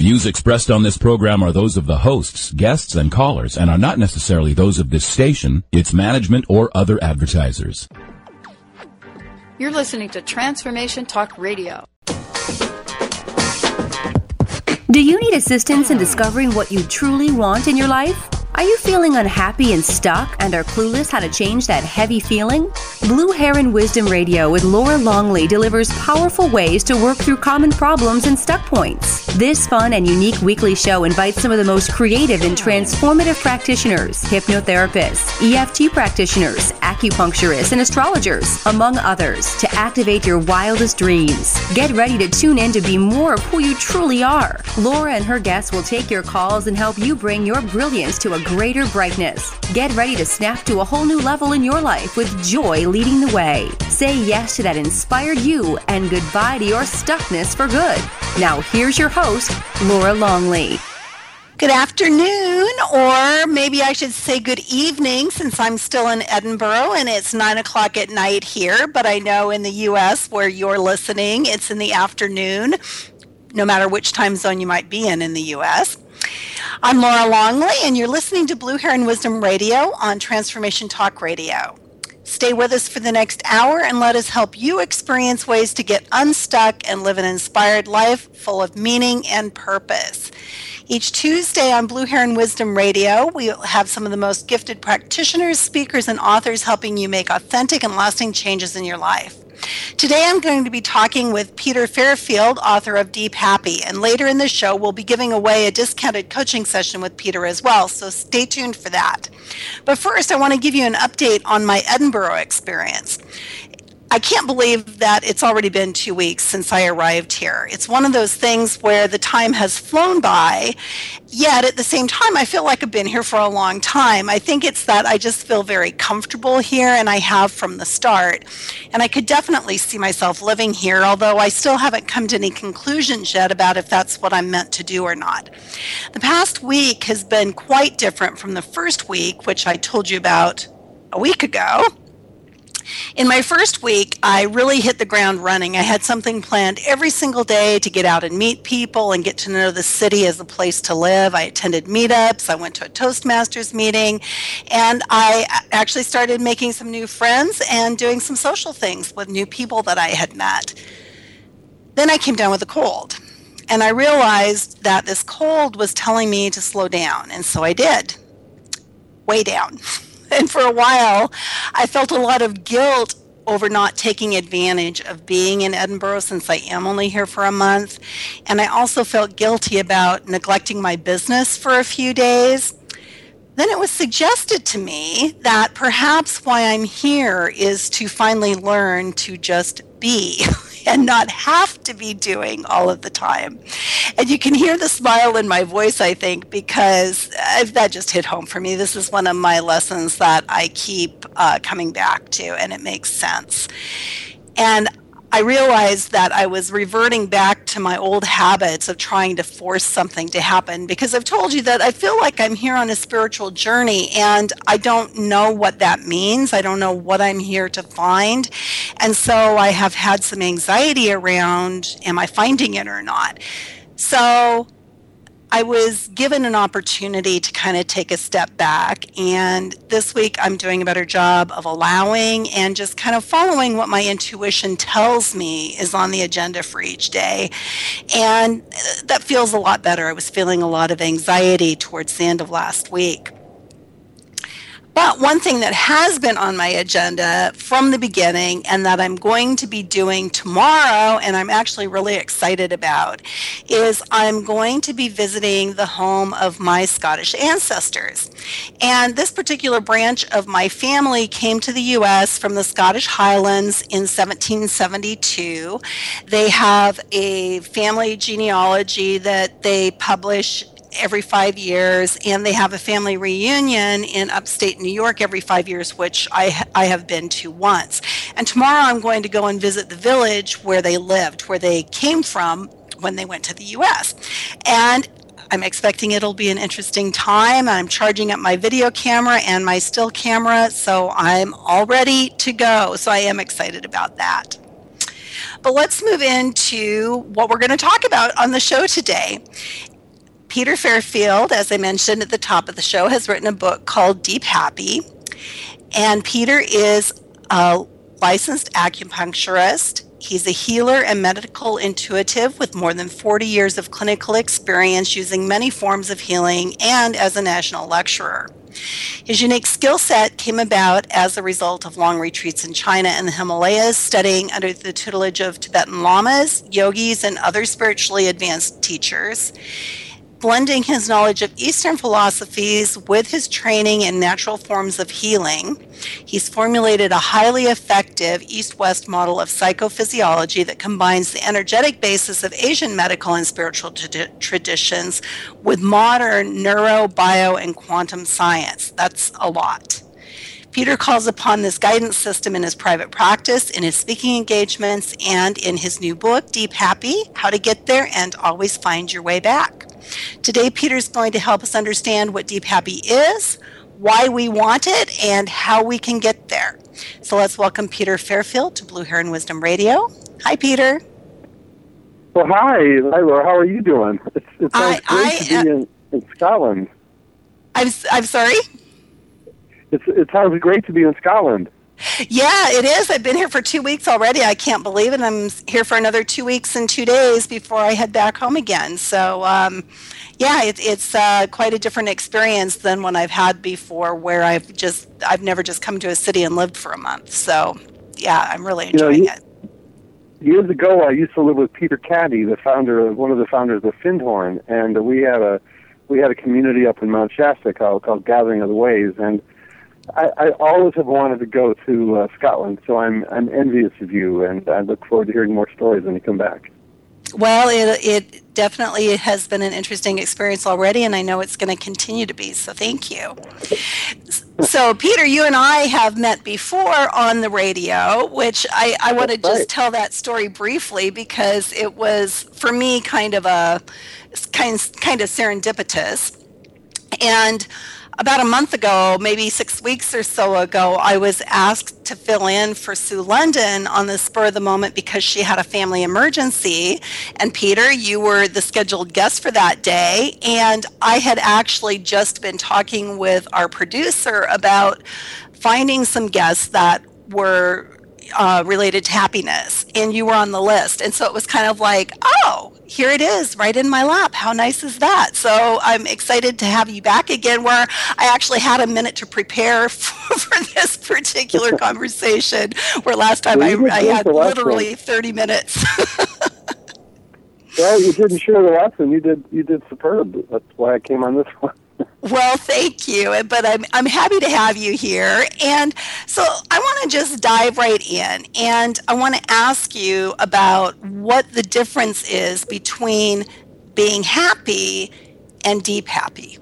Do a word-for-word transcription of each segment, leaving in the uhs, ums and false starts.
views expressed on this program are those of the hosts, guests, and callers, and are not necessarily those of this station, its management, or other advertisers. You're listening to Transformation Talk Radio. Do you need assistance in discovering what you truly want in your life? Are you feeling unhappy and stuck and are clueless how to change that heavy feeling? Blue Heron Wisdom Radio with Laura Longley delivers powerful ways to work through common problems and stuck points. This fun and unique weekly show invites some of the most creative and transformative practitioners, hypnotherapists, E F T practitioners, acupuncturists, and astrologers, among others, to activate your wildest dreams. Get ready to tune in to be more of who you truly are. Laura and her guests will take your calls and help you bring your brilliance to a greater brightness. Get ready to snap to a whole new level in your life with joy leading the way. Say yes to that inspired you and goodbye to your stuckness for good. Now here's your host, Laura Longley. Good afternoon, or maybe I should say good evening, since I'm still in Edinburgh and it's nine o'clock at night here, but I know in the U S where you're listening, it's in the afternoon, no matter which time zone you might be in in the U S. I'm Laura Longley, and you're listening to Blue Heron Wisdom Radio on Transformation Talk Radio. Stay with us for the next hour and let us help you experience ways to get unstuck and live an inspired life full of meaning and purpose. Each Tuesday on Blue Heron Wisdom Radio, we have some of the most gifted practitioners, speakers, and authors helping you make authentic and lasting changes in your life. Today I'm going to be talking with Peter Fairfield, author of Deep Happy, and later in the show we'll be giving away a discounted coaching session with Peter as well, so stay tuned for that. But first I want to give you an update on my Edinburgh experience. I can't believe that it's already been two weeks since I arrived here. It's one of those things where the time has flown by, yet at the same time, I feel like I've been here for a long time. I think it's that I just feel very comfortable here, and I have from the start. And I could definitely see myself living here, although I still haven't come to any conclusions yet about if that's what I'm meant to do or not. The past week has been quite different from the first week, which I told you about a week ago. In my first week, I really hit the ground running. I had something planned every single day to get out and meet people and get to know the city as a place to live. I attended meetups, I went to a Toastmasters meeting, and I actually started making some new friends and doing some social things with new people that I had met. Then I came down with a cold, and I realized that this cold was telling me to slow down, and so I did. Way down. And for a while, I felt a lot of guilt over not taking advantage of being in Edinburgh since I am only here for a month. And I also felt guilty about neglecting my business for a few days. Then it was suggested to me that perhaps why I'm here is to finally learn to just be and not have to be doing all of the time. And you can hear the smile in my voice, I think, because uh, that just hit home for me. This is one of my lessons that I keep uh, coming back to, and it makes sense. And I realized that I was reverting back to my old habits of trying to force something to happen, because I've told you that I feel like I'm here on a spiritual journey and I don't know what that means. I don't know what I'm here to find. And so I have had some anxiety around, am I finding it or not? So I was given an opportunity to kind of take a step back, and this week I'm doing a better job of allowing and just kind of following what my intuition tells me is on the agenda for each day, and that feels a lot better. I was feeling a lot of anxiety towards the end of last week. But one thing that has been on my agenda from the beginning and that I'm going to be doing tomorrow, and I'm actually really excited about, is I'm going to be visiting the home of my Scottish ancestors. And this particular branch of my family came to the U S from the Scottish Highlands in seventeen seventy-two. They have a family genealogy that they publish every five years, and they have a family reunion in upstate New York every five years, which I, I have been to once. And tomorrow I'm going to go and visit the village where they lived, where they came from when they went to the U S. And I'm expecting it'll be an interesting time. I'm charging up my video camera and my still camera, so I'm all ready to go. So I am excited about that. But let's move into what we're going to talk about on the show today. Peter Fairfield, as I mentioned at the top of the show, has written a book called Deep Happy. And Peter is a licensed acupuncturist. He's a healer and medical intuitive with more than forty years of clinical experience using many forms of healing and as a national lecturer. His unique skill set came about as a result of long retreats in China and the Himalayas, studying under the tutelage of Tibetan lamas, yogis, and other spiritually advanced teachers. Blending his knowledge of Eastern philosophies with his training in natural forms of healing, he's formulated a highly effective East-West model of psychophysiology that combines the energetic basis of Asian medical and spiritual t- traditions with modern neuro, bio, and quantum science. That's a lot. Peter calls upon this guidance system in his private practice, in his speaking engagements, and in his new book, Deep Happy, How to Get There and Always Find Your Way Back. Today, Peter's going to help us understand what Deep Happy is, why we want it, and how we can get there. So let's welcome Peter Fairfield to Blue Heron Wisdom Radio. Hi, Peter. Well, hi, Lila. How are you doing? It's, it sounds I, great I, to be uh, in, in Scotland. I'm, I'm sorry? It's, it sounds great to be in Scotland. Yeah, it is. I've been here for two weeks already. I can't believe it. I'm here for another two weeks and two days before I head back home again. So, um, yeah, it, it's uh, quite a different experience than one I've had before, where I've just I've never just come to a city and lived for a month. So, yeah, I'm really enjoying you know, you, it. Years ago, I used to live with Peter Caddy, the founder, of, one of the founders of Findhorn, and we had a we had a community up in Mount Shasta called, called Gathering of the Ways, and I, I always have wanted to go to uh, Scotland, so I'm I'm envious of you, and I look forward to hearing more stories when you come back. Well, it it definitely has been an interesting experience already, and I know it's going to continue to be, so thank you. So, Peter, you and I have met before on the radio, which I, I want to just right. tell that story briefly because it was, for me, kind of a kind, kind of serendipitous. And about a month ago, maybe six weeks or so ago, I was asked to fill in for Sue London on the spur of the moment because she had a family emergency. And Peter, you were the scheduled guest for that day. And I had actually just been talking with our producer about finding some guests that were uh, related to happiness. And you were on the list. And so it was kind of like, oh, here it is right in my lap. How nice is that? So I'm excited to have you back again, where I actually had a minute to prepare for, for this particular conversation, where last time I, I had literally thirty minutes. Well, you didn't share the last one. You did, you did superb. That's why I came on this one. Well, thank you. But I'm I'm happy to have you here. And so I want to just dive right in. And I want to ask you about what the difference is between being happy and deep happy.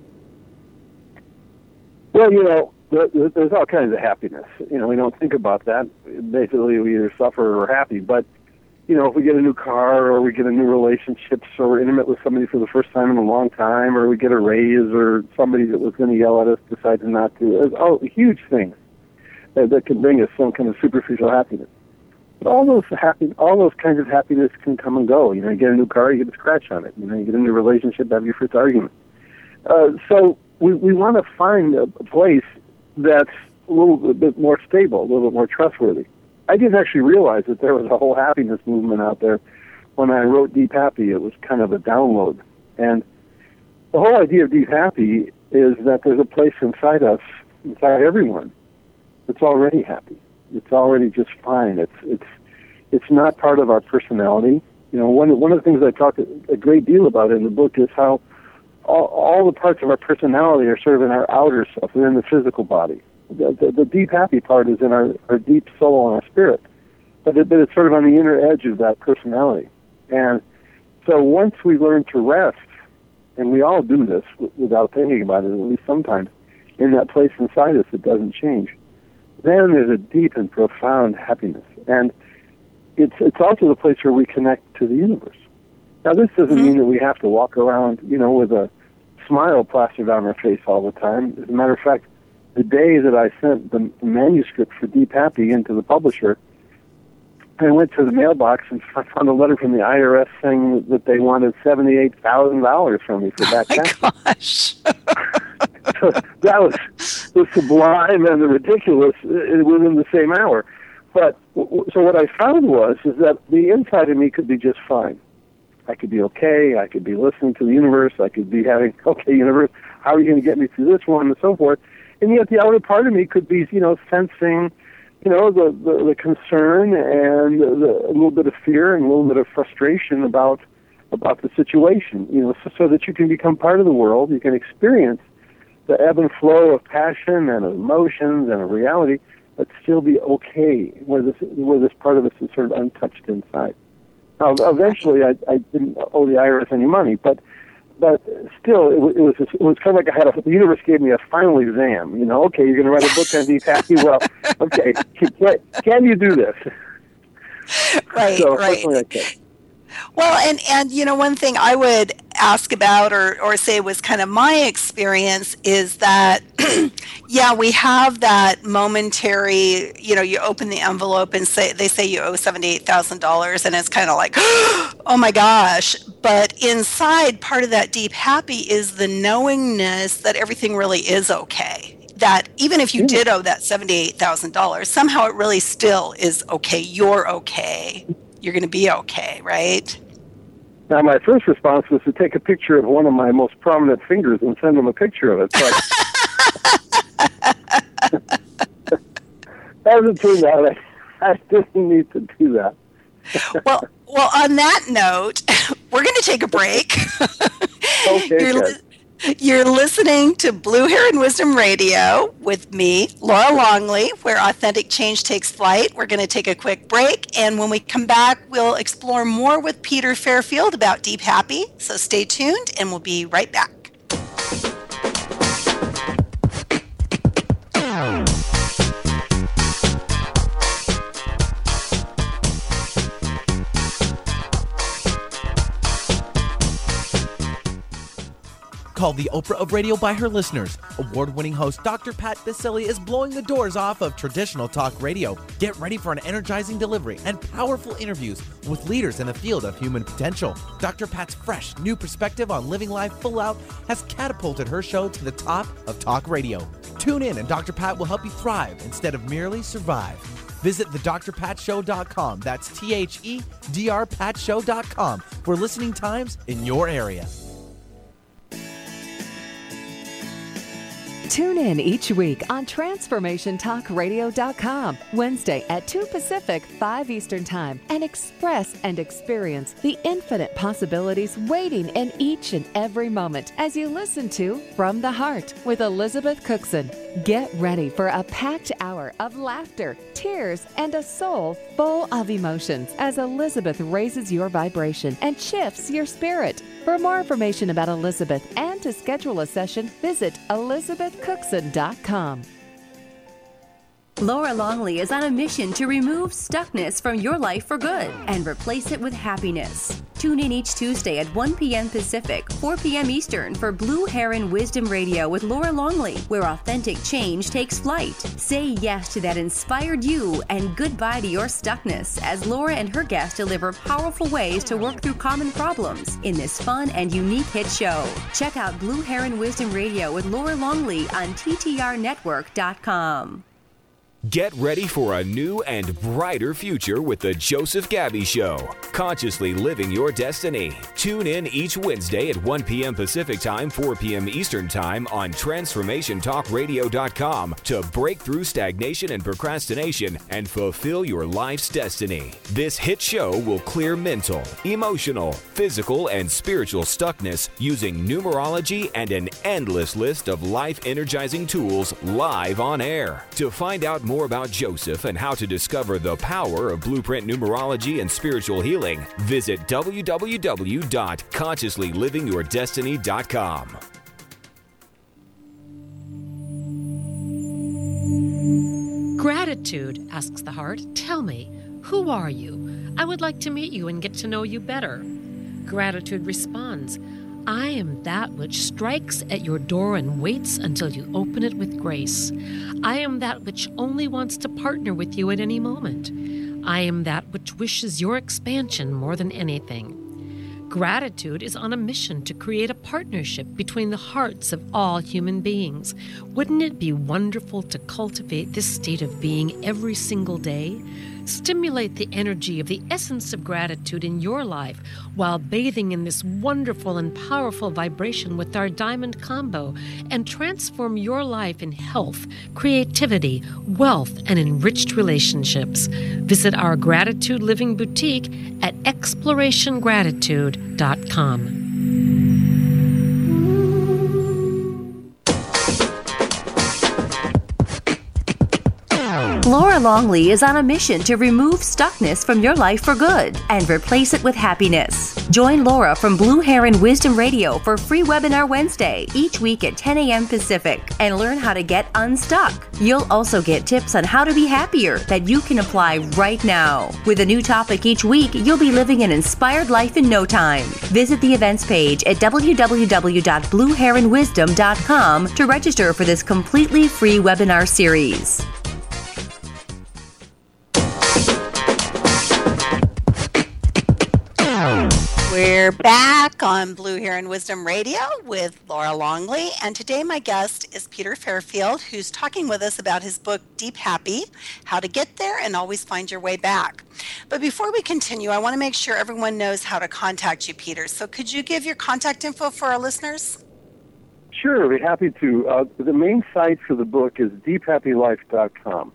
Well, you know, there's all kinds of happiness. You know, we don't think about that. Basically, we either suffer or happy. But you know, if we get a new car or we get a new relationship, so we're intimate with somebody for the first time in a long time, or we get a raise, or somebody that was going to yell at us decides not to. There's all huge things that, that can bring us some kind of superficial happiness. But all those happy, all those kinds of happiness can come and go. You know, you get a new car, you get a scratch on it. You know, you get a new relationship, have your first argument. Uh, so we we want to find a place that's a little bit more stable, a little bit more trustworthy. I didn't actually realize that there was a whole happiness movement out there. When I wrote Deep Happy, it was kind of a download. And the whole idea of Deep Happy is that there's a place inside us, inside everyone, that's already happy. It's already just fine. It's it's it's not part of our personality. You know, one one of the things I talk a great deal about in the book is how all, all the parts of our personality are sort of in our outer self, they're in the physical body. The, the, the deep happy part is in our, our deep soul and our spirit, but, it, but it's sort of on the inner edge of that personality. And so once we learn to rest, and we all do this w- without thinking about it, at least sometimes, in that place inside us that doesn't change, then there's a deep and profound happiness. And it's it's also the place where we connect to the universe. Now, this doesn't mm-hmm. mean that we have to walk around, you know, with a smile plastered on our face all the time. As a matter of fact, the day that I sent the manuscript for Deep Happy into the publisher, I went to the mailbox and found a letter from the I R S saying that they wanted seventy-eight thousand dollars from me for back taxes. Oh my gosh. So that was the sublime and the ridiculous within the same hour. But so what I found was is that the inside of me could be just fine. I could be okay. I could be listening to the universe. I could be having, okay, universe, how are you going to get me through this one and so forth? And yet the outer part of me could be, you know, sensing, you know, the, the, the concern and the, a little bit of fear and a little bit of frustration about about the situation, you know, so, so that you can become part of the world. You can experience the ebb and flow of passion and of emotions and of reality, but still be okay where this where this part of us is sort of untouched inside. Now, eventually, I, I didn't owe the I R S any money, but but still, it was it was, it was kind of like I had a, the universe gave me a final exam. You know, okay, you're going to write a book on Deep Happy. Well, okay, can, can you do this? Right, so, right. Like Well, and, and you know, one thing I would ask about or, or say was kind of my experience is that, yeah, we have that momentary, you know, you open the envelope and say they say you owe seventy-eight thousand dollars and it's kind of like, oh my gosh. But inside, part of that deep happy is the knowingness that everything really is okay. That even if you did owe that seventy-eight thousand dollars, somehow it really still is okay. You're okay. You're going to be okay, right? Now, my first response was to take a picture of one of my most prominent fingers and send them a picture of it. So I, as it turned out, I, I didn't need to do that. well, well. On that note, we're going to take a break. Okay, You're, good. You're listening to Blue Heron Wisdom Radio with me, Laura Longley, where authentic change takes flight. We're going to take a quick break, and when we come back, we'll explore more with Peter Fairfield about Deep Happy. So stay tuned, and we'll be right back. Called the Oprah of radio by her listeners, award-winning host Doctor Pat Baccili is blowing the doors off of traditional talk radio. Get ready for an energizing delivery and powerful interviews with leaders in the field of human potential. Doctor Pat's fresh, new perspective on living life full out has catapulted her show to the top of talk radio. Tune in and Doctor Pat will help you thrive instead of merely survive. Visit the dr pat show dot com. That's T H E D R pat show dot com for listening times in your area. Tune in each week on transformation talk radio dot com, Wednesday at two Pacific, five Eastern Time, and express and experience the infinite possibilities waiting in each and every moment as you listen to From the Heart with Elizabeth Cookson. Get ready for a packed hour of laughter, tears, and a soul full of emotions as Elizabeth raises your vibration and shifts your spirit. For more information about Elizabeth and to schedule a session, visit elizabeth cookson dot com. Laura Longley is on a mission to remove stuckness from your life for good and replace it with happiness. Tune in each Tuesday at one p.m. Pacific, four p.m. Eastern for Blue Heron Wisdom Radio with Laura Longley, where authentic change takes flight. Say yes to that inspired you and goodbye to your stuckness as Laura and her guests deliver powerful ways to work through common problems in this fun and unique hit show. Check out Blue Heron Wisdom Radio with Laura Longley on T T R network dot com. Get ready for a new and brighter future with the Joseph Gabby Show. Consciously living your destiny. Tune in each Wednesday at one p.m. Pacific Time, four p.m. Eastern Time on transformation talk radio dot com to break through stagnation and procrastination and fulfill your life's destiny. This hit show will clear mental, emotional, physical, and spiritual stuckness using numerology and an endless list of life-energizing tools live on air. To find out more about Joseph and how to discover the power of blueprint numerology and spiritual healing, visit w w w dot consciously living your destiny dot com. Gratitude, asks the heart. Tell me, who are you? I would like to meet you and get to know you better. Gratitude responds, I am that which strikes at your door and waits until you open it with grace. I am that which only wants to partner with you at any moment. I am that which wishes your expansion more than anything. Gratitude is on a mission to create a partnership between the hearts of all human beings. Wouldn't it be wonderful to cultivate this state of being every single day? Stimulate the energy of the essence of gratitude in your life while bathing in this wonderful and powerful vibration with our Diamond Combo, and transform your life in health, creativity, wealth, and enriched relationships. Visit our Gratitude Living Boutique at exploration gratitude dot com. Laura Longley is on a mission to remove stuckness from your life for good and replace it with happiness. Join Laura from Blue Heron Wisdom Radio for free webinar Wednesday each week at ten a.m. Pacific and learn how to get unstuck. You'll also get tips on how to be happier that you can apply right now. With a new topic each week, you'll be living an inspired life in no time. Visit the events page at w w w dot blue heron wisdom dot com to register for this completely free webinar series. We're back on Blue Heron Wisdom Radio with Laura Longley, and today my guest is Peter Fairfield, who's talking with us about his book, Deep Happy, How to Get There and Always Find Your Way Back. But before we continue, I want to make sure everyone knows how to contact you, Peter. So could you give your contact info for our listeners? Sure, I'd be happy to. Uh, the main site for the book is deep happy life dot com.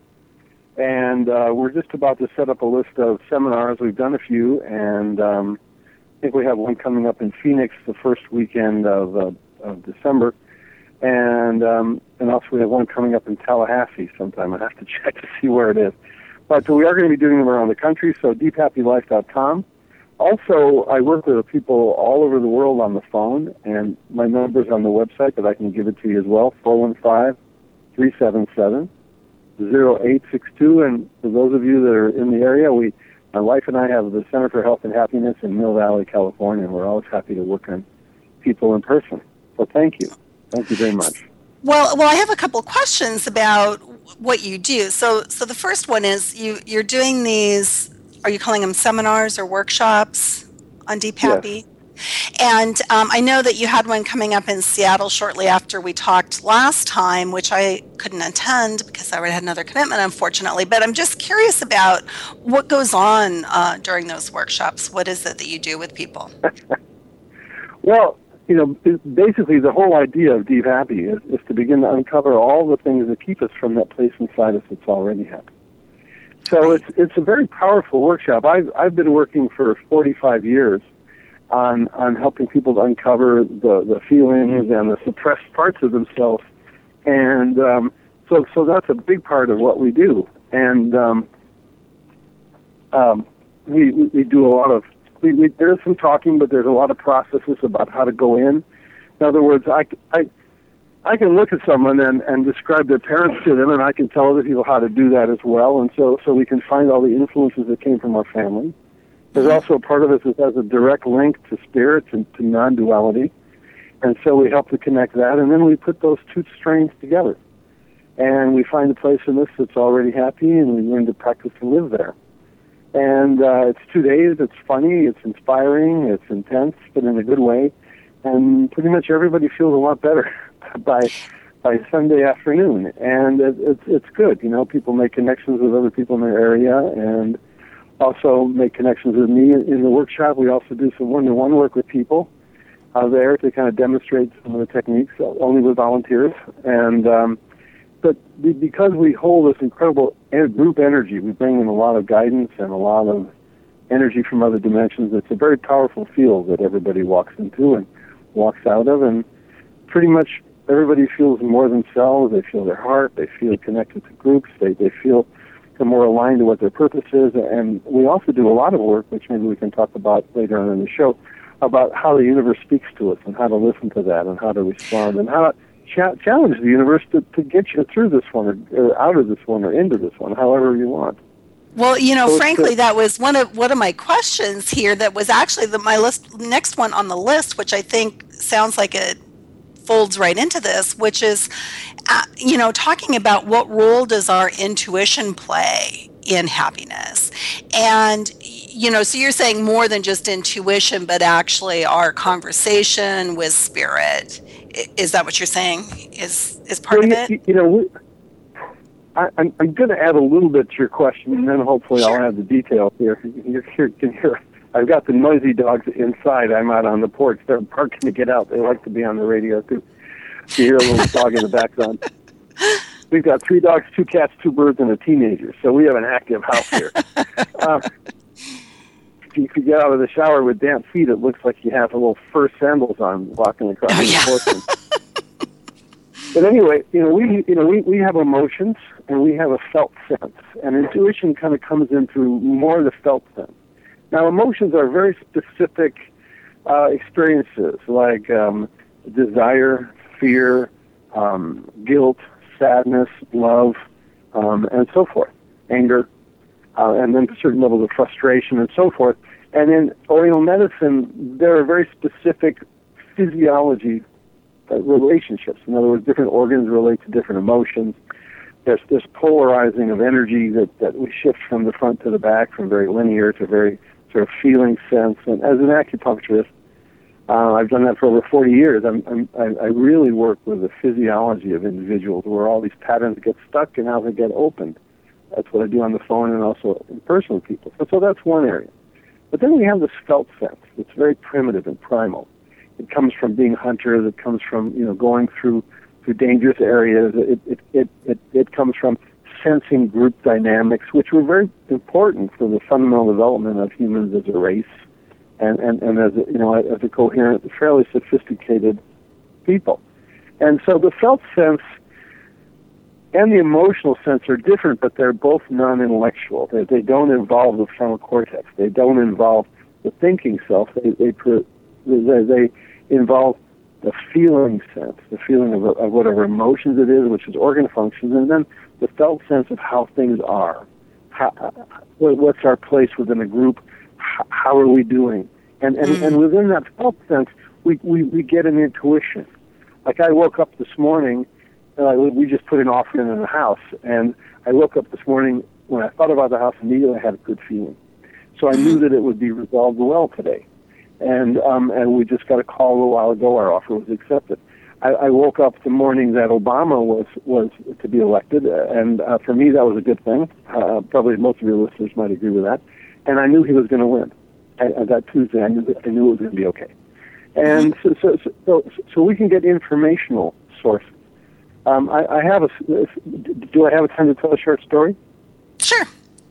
And uh, we're just about to set up a list of seminars. We've done a few, and um, I think we have one coming up in Phoenix the first weekend of, uh, of December. And um, and also we have one coming up in Tallahassee sometime. I have to check to see where it is. But we are going to be doing them around the country, so deep happy life dot com. Also, I work with people all over the world on the phone, and my number's on the website, but I can give it to you as well, four one five, three seven seven, zero eight six two. And for those of you that are in the area, we, my wife and I have the Center for Health and Happiness in Mill Valley, California, and we're always happy to work on people in person. So thank you. Thank you very much. Well, well, I have a couple of questions about what you do. So, so the first one is you, you're doing these, are you calling them seminars or workshops on Deep Happy? Yes. And um, I know that you had one coming up in Seattle shortly after we talked last time, which I couldn't attend because I already had another commitment, unfortunately. But I'm just curious about what goes on uh, during those workshops. What is it that you do with people? Well, you know, basically the whole idea of Deep Happy is, is to begin to uncover all the things that keep us from that place inside us that's already happy. So it's it's a very powerful workshop. I've I've been working for forty-five years on on helping people to uncover the, the feelings and the suppressed parts of themselves, and um, so so that's a big part of what we do. And um, um, we we do a lot of we, we there's some talking, but there's a lot of processes about how to go in. In other words, I I. I can look at someone and, and describe their parents to them, and I can tell other people how to do that as well. And so, so we can find all the influences that came from our family. There's also a part of us that has a direct link to spirits and to non-duality. And so we help to connect that, and then we put those two strains together. And we find a place in us that's already happy, and we learn to practice to live there. And uh, it's two days. It's funny. It's inspiring. It's intense, but in a good way. And pretty much everybody feels a lot better by by Sunday afternoon, and it, it's it's good. You know, people make connections with other people in their area, and also make connections with me in the workshop. We also do some one-to-one work with people uh, there to kind of demonstrate some of the techniques, only with volunteers. And um, but because we hold this incredible group energy, we bring in a lot of guidance and a lot of energy from other dimensions. It's a very powerful field that everybody walks into and walks out of, and pretty much everybody feels more themselves. They feel their heart. They feel connected to groups. They they feel more aligned to what their purpose is. And we also do a lot of work, which maybe we can talk about later on in the show, about how the universe speaks to us and how to listen to that and how to respond and how to cha- challenge the universe to, to get you through this one or, or out of this one or into this one, however you want. Well, you know, so frankly, that was one of one of my questions here. That was actually the, my list, next one on the list, which I think sounds like it folds right into this, which is, uh, you know, talking about what role does our intuition play in happiness. And, you know, so you're saying more than just intuition, but actually our conversation with spirit. Is that what you're saying is, is part well, of you, it? You know, we, I, I'm, I'm going to add a little bit to your question, and then hopefully sure. I'll have the details here. You can hear, I've got the noisy dogs inside. I'm out on the porch. They're barking to get out. They like to be on the radio, too. You hear a little dog in the background. We've got three dogs, two cats, two birds, and a teenager. So we have an active house here. uh, if you get out of the shower with damp feet, it looks like you have a little fur sandals on walking across oh, the yeah. porch. But anyway, you know, we you know we, we have emotions and we have a felt sense, and intuition kind of comes in through more of the felt sense. Now, emotions are very specific uh, experiences, like um, desire, fear, um, guilt, sadness, love, um, and so forth, anger, uh, and then certain levels of frustration and so forth. And in Oriental medicine, there are very specific physiology uh, relationships. In other words, different organs relate to different emotions. There's this polarizing of energy that, that we shift from the front to the back, from very linear to very sort of feeling sense. And as an acupuncturist, Uh, I've done that for over forty years. I'm, I'm, I, I really work with the physiology of individuals, where all these patterns get stuck and how they get opened. That's what I do on the phone and also in person with people. So, so that's one area. But then we have this felt sense. It's very primitive and primal. It comes from being hunters. It comes from you know going through through dangerous areas. It it it it, it comes from sensing group dynamics, which were very important for the fundamental development of humans as a race. And, and, and as a, you know, as a coherent, fairly sophisticated people. And so the felt sense and the emotional sense are different, but they're both non-intellectual. They, they don't involve the frontal cortex. They don't involve the thinking self. They they they, they involve the feeling sense, the feeling of, of whatever emotions it is, which is organ functions, and then the felt sense of how things are. How, what's our place within a group? How are we doing? And and, and within that felt sense, we, we, we get an intuition. Like I woke up this morning, and I, we just put an offering in the house, and I woke up this morning, when I thought about the house, immediately I had a good feeling. So I knew that it would be resolved well today. And um, and we just got a call a little while ago, our offer was accepted. I, I woke up the morning that Obama was, was to be elected, and uh, for me that was a good thing. Uh, probably most of your listeners might agree with that. And I knew he was going to win. I, I, that Tuesday, I knew that, I knew it was going to be okay. And so, so, so, so we can get informational sources. Um, I, I have a. Do I have a time to tell a short story? Sure.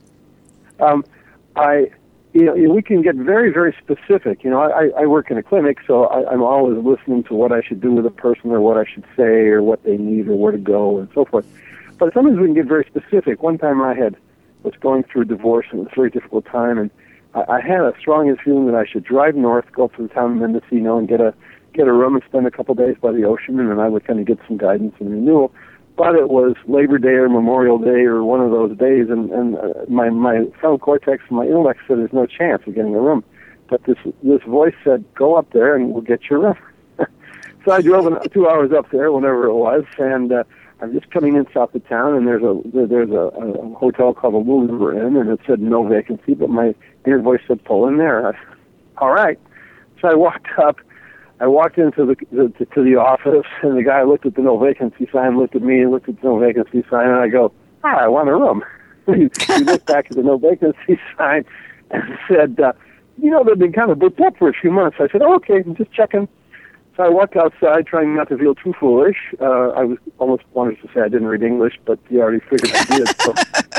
Um, I, you know, we can get very, very specific. You know, I, I work in a clinic, so I, I'm always listening to what I should do with a person, or what I should say, or what they need, or where to go, and so forth. But sometimes we can get very specific. One time I had was going through a divorce, and it was a very difficult time, and I, I had a strong feeling that I should drive north, go up to the town of Mendocino, and get a get a room and spend a couple days by the ocean, and then I would kind of get some guidance and renewal. But it was Labor Day or Memorial Day or one of those days, and, and uh, my, my frontal cortex and my intellect said there's no chance of getting a room. But this this voice said, go up there and we'll get you a room. So I drove an, two hours up there, whenever it was, and uh, I'm just coming in south of town, and there's a there's a, a hotel called the Little River Inn, and it said no vacancy, but my inner voice said pull in there. I said, all right. So I walked up. I walked into the, the to the office, and the guy looked at the no vacancy sign, looked at me, and looked at the no vacancy sign, and I go, ah, I want a room. he, he looked back at the no vacancy sign and said, uh, you know, they've been kind of booked up for a few months. I said, oh, okay, I'm just checking. So I walked outside, trying not to feel too foolish. Uh, I was almost wanted to say I didn't read English, but you already figured I did. So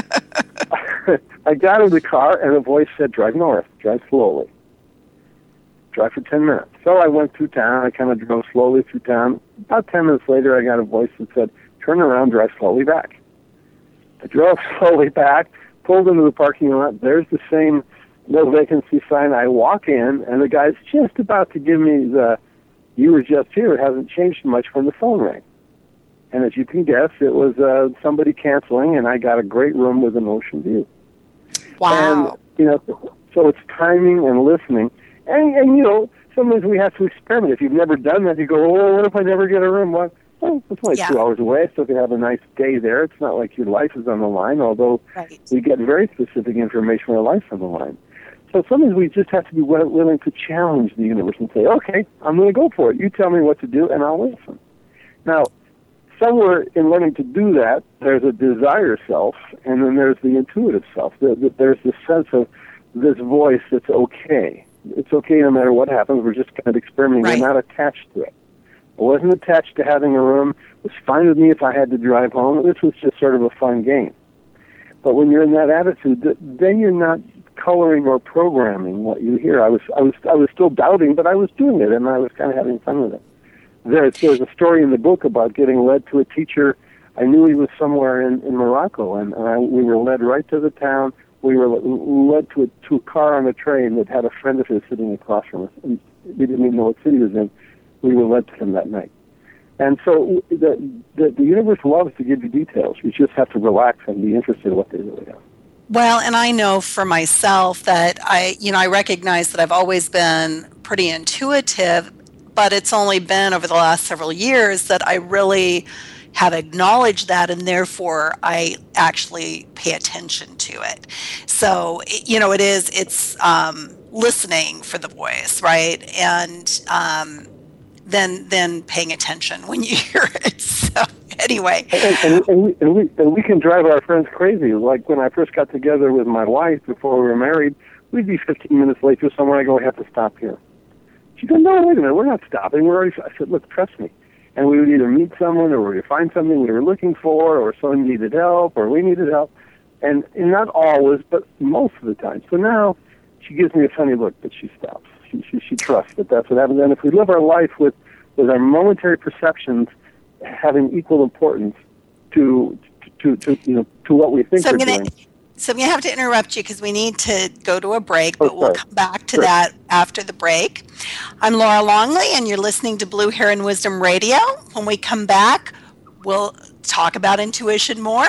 I got in the car, and a voice said, drive north, drive slowly. Drive for ten minutes. So I went through town. I kind of drove slowly through town. About ten minutes later, I got a voice that said, turn around, drive slowly back. I drove slowly back, pulled into the parking lot. There's the same no vacancy sign. I walk in, and the guy's just about to give me the, you were just here. It hasn't changed much when the phone rang. And as you can guess, it was uh, somebody canceling, and I got a great room with an ocean view. Wow. And, you know, so it's timing and listening. And, and, you know, sometimes we have to experiment. If you've never done that, you go, oh, what if I never get a room? What? well, it's only Yeah. two hours away. I still could have a nice day there. It's not like your life is on the line, although Right. we get very specific information when our life's on the line. So sometimes we just have to be wi- willing to challenge the universe and say, okay, I'm going to go for it. You tell me what to do, and I'll listen. Now, somewhere in learning to do that, there's a desire self, and then there's the intuitive self. There- there- There's the sense of this voice that's okay. It's okay no matter what happens. We're just kind of experimenting. Right. We're not attached to it. I wasn't attached to having a room. It was fine with me if I had to drive home. This was just sort of a fun game. But when you're in that attitude, th- then you're not coloring or programming what you hear. I was, I was, I was still doubting, but I was doing it, and I was kind of having fun with it. There's, there's a story in the book about getting led to a teacher. I knew he was somewhere in, in Morocco, and, and I, we were led right to the town. We were led to a, to a car on a train that had a friend of his sitting across from us. And we didn't even know what city he was in. We were led to him that night. And so the, the, the universe loves to give you details. You just have to relax and be interested in what they really are. Well, and I know for myself that I, you know, I recognize that I've always been pretty intuitive, but it's only been over the last several years that I really have acknowledged that, and therefore I actually pay attention to it. So, you know, it is, it's um, listening for the voice, right? And um, then then paying attention when you hear it. So anyway. And, and, and, we, and, we, and we can drive our friends crazy. Like when I first got together with my wife before we were married, we'd be fifteen minutes late to somewhere. I go, I have to stop here. She goes, no, wait a minute, we're not stopping. We're already. I said, look, trust me. And we would either meet someone or we would find something we were looking for, or someone needed help, or we needed help. And, and not always, but most of the time. So now she gives me a funny look, but she stops. She, she, she trusts that that's what happens. And if we live our life with, with our momentary perceptions having equal importance to, to, to, you know, to what we think So I'm we're gonna, doing. So I'm going to have to interrupt you because we need to go to a break, but Oh, we'll sorry. come back to Sure. that after the break. I'm Laura Longley, and you're listening to Blue Heron Wisdom Radio. When we come back, we'll talk about intuition more,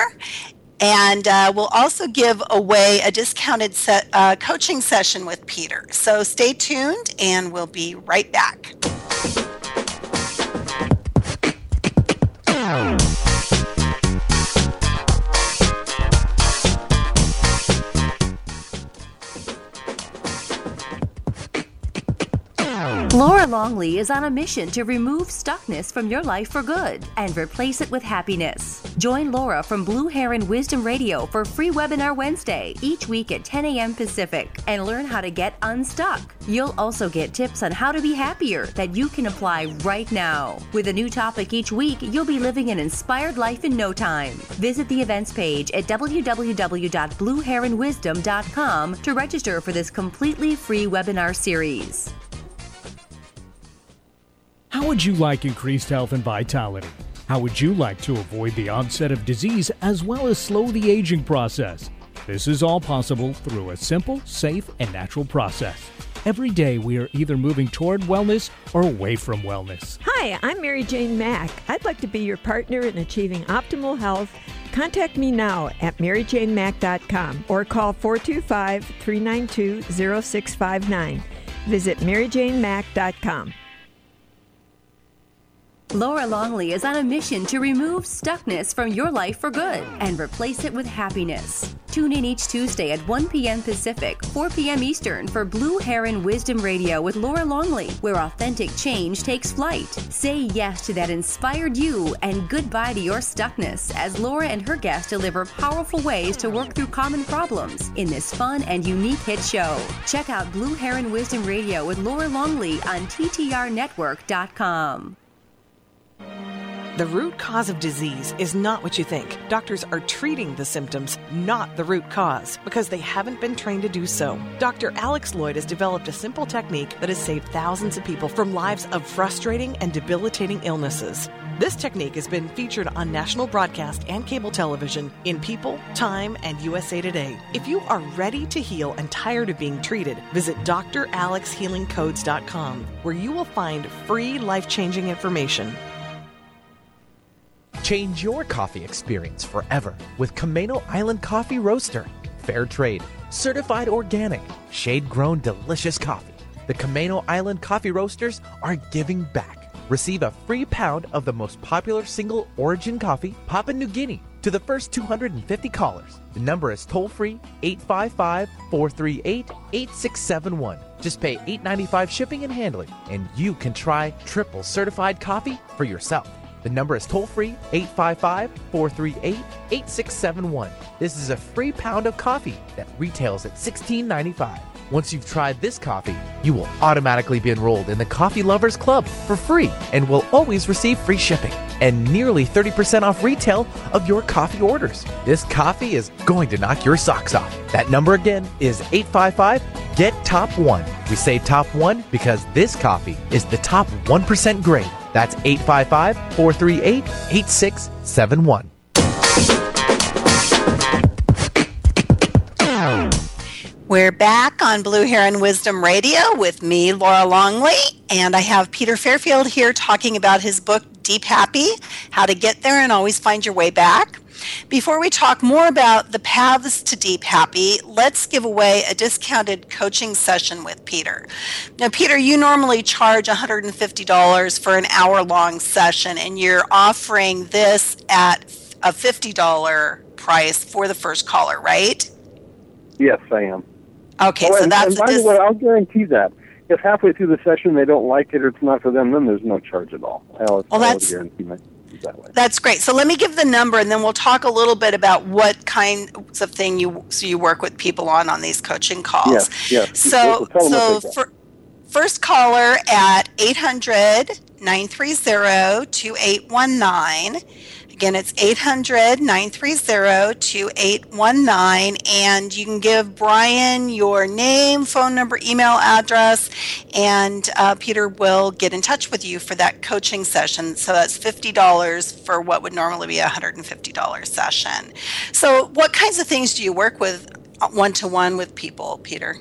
and uh, we'll also give away a discounted set, uh, coaching session with Peter. So stay tuned, and we'll be right back. Laura Longley is on a mission to remove stuckness from your life for good and replace it with happiness. Join Laura from Blue Heron Wisdom Radio for free webinar Wednesday each week at ten a.m. Pacific and learn how to get unstuck. You'll also get tips on how to be happier that you can apply right now. With a new topic each week, you'll be living an inspired life in no time. Visit the events page at w w w dot blue heron wisdom dot com to register for this completely free webinar series. How would you like increased health and vitality? How would you like to avoid the onset of disease as well as slow the aging process? This is all possible through a simple, safe, and natural process. Every day we are either moving toward wellness or away from wellness. Hi, I'm Mary Jane Mack. I'd like to be your partner in achieving optimal health. Contact me now at mary jane mack dot com or call four two five, three nine two, zero six five nine. Visit mary jane mack dot com. Laura Longley is on a mission to remove stuckness from your life for good and replace it with happiness. Tune in each Tuesday at one p.m. Pacific, four p.m. Eastern for Blue Heron Wisdom Radio with Laura Longley, where authentic change takes flight. Say yes to that inspired you and goodbye to your stuckness as Laura and her guests deliver powerful ways to work through common problems in this fun and unique hit show. Check out Blue Heron Wisdom Radio with Laura Longley on T T R network dot com. The root cause of disease is not what you think. Doctors are treating the symptoms, not the root cause, because they haven't been trained to do so. Doctor Alex Lloyd has developed a simple technique that has saved thousands of people from lives of frustrating and debilitating illnesses. This technique has been featured on national broadcast and cable television in People, Time, and U S A Today. If you are ready to heal and tired of being treated, visit d r alex healing codes dot com, where you will find free life-changing information. Change your coffee experience forever with Camano Island Coffee Roaster. Fair trade, certified organic, shade-grown delicious coffee. The Camano Island Coffee Roasters are giving back. receive a free pound of the most popular single origin coffee, Papua New Guinea, to the first two hundred fifty callers. The number is toll-free eight five five, four three eight, eight six seven one. Just pay eight dollars and ninety-five cents shipping and handling, and you can try triple certified coffee for yourself. The number is toll-free eight five five, four three eight, eight six seven one. This is a free pound of coffee that retails at sixteen ninety-five. Once you've tried this coffee, you will automatically be enrolled in the Coffee Lovers Club for free and will always receive free shipping and nearly thirty percent off retail of your coffee orders. This coffee is going to knock your socks off. That number again is eight five five, get top one. We say top one because this coffee is the top one percent grade. That's eight five five, four three eight, eight six seven one. We're back on Blue Heron Wisdom Radio with me, Laura Longley, and I have Peter Fairfield here talking about his book, Deep Happy, How to Get There and Always Find Your Way Back. Before we talk more about the paths to Deep Happy, let's give away a discounted coaching session with Peter. Now, Peter, you normally charge one hundred fifty dollars for an hour-long session, and you're offering this at a fifty dollars price for the first caller, right? Yes, I am. Okay, oh, so and, that's... And by the way, I'll guarantee that. If halfway through the session they don't like it or it's not for them, then there's no charge at all. I'll, well, I'll that's, guarantee my, that way. That's great. So let me give the number, and then we'll talk a little bit about what kinds of thing you so you work with people on on these coaching calls. Yes, yes. So, so for, first caller at eight hundred, nine three zero, two eight one nine. Again, it's eight hundred, nine three zero, two eight one nine, and you can give Brian your name, phone number, email address, and uh, Peter will get in touch with you for that coaching session. So that's fifty dollars for what would normally be a one hundred fifty dollars session. So what kinds of things do you work with one-to-one with people, Peter?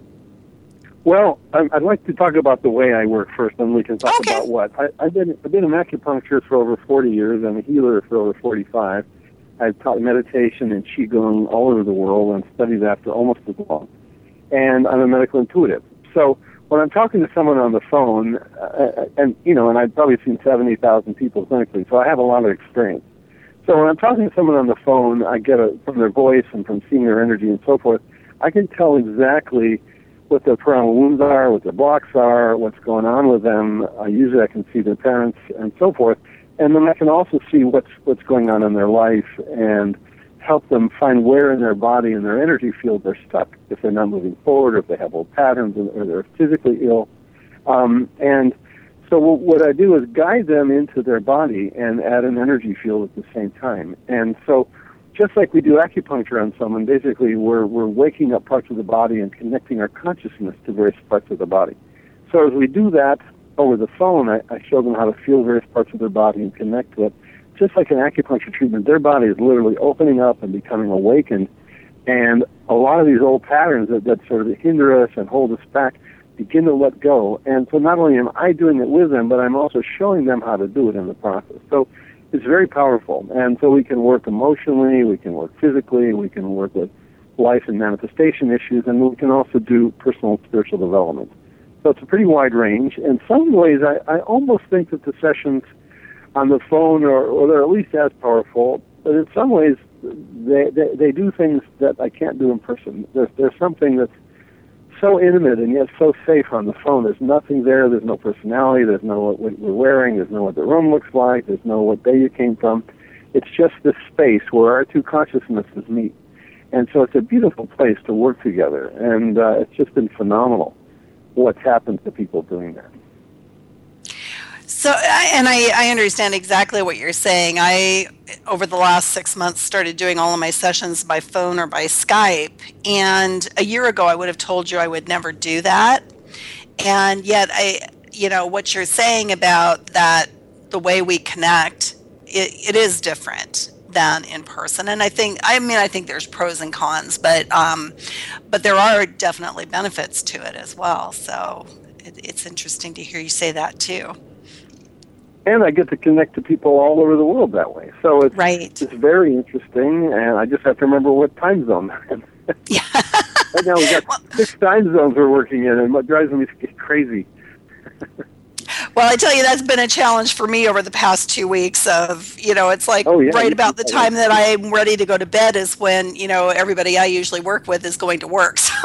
Well, I'd like to talk about the way I work first, and we can talk okay. about what. I, I've been I've been an acupuncturist for over forty years. I'm a healer for over forty-five. I've taught meditation and Qigong all over the world and studied that for almost as long. And I'm a medical intuitive. So when I'm talking to someone on the phone, uh, and you know, and I've probably seen seventy thousand people clinically, so I have a lot of experience. So when I'm talking to someone on the phone, I get a, from their voice and from seeing their energy and so forth, I can tell exactly what their parental wounds are, what their blocks are, what's going on with them. Uh, usually I can see their parents and so forth. And then I can also see what's what's going on in their life and help them find where in their body and their energy field they're stuck, if they're not moving forward, or if they have old patterns, or they're physically ill. Um, and so what I do is guide them into their body and add an energy field at the same time. And so just like we do acupuncture on someone, basically we're we're waking up parts of the body and connecting our consciousness to various parts of the body. So as we do that over the phone, I, I show them how to feel various parts of their body and connect to it. Just like an acupuncture treatment, their body is literally opening up and becoming awakened, and a lot of these old patterns that, that sort of hinder us and hold us back begin to let go. And so not only am I doing it with them, but I'm also showing them how to do it in the process. So it's very powerful, and so we can work emotionally, we can work physically, we can work with life and manifestation issues, and we can also do personal and spiritual development. So it's a pretty wide range. In some ways, I, I almost think that the sessions on the phone are, or they're at least as powerful, but in some ways, they, they, they do things that I can't do in person. There's, there's something that's so intimate and yet so safe on the phone. There's nothing there. There's no personality. There's no what we're wearing. There's no what the room looks like. There's no what day you came from. It's just this space where our two consciousnesses meet. And so it's a beautiful place to work together. And uh, it's just been phenomenal what's happened to people doing that. So, and I, I understand exactly what you're saying. I, over the last six months, started doing all of my sessions by phone or by Skype. And a year ago, I would have told you I would never do that. And yet, I, you know, what you're saying about that, the way we connect, it, it is different than in person. And I think, I mean, I think there's pros and cons, but, um, but there are definitely benefits to it as well. So it, it's interesting to hear you say that too. And I get to connect to people all over the world that way. So it's, right. it's very interesting, and I just have to remember what time zone I'm in. Yeah. Right now we've got well, six time zones we're working in, and what drives me crazy. Well, I tell you, that's been a challenge for me over the past two weeks of, you know, it's like oh, yeah. right about the time that I'm ready to go to bed is when, you know, everybody I usually work with is going to work. So,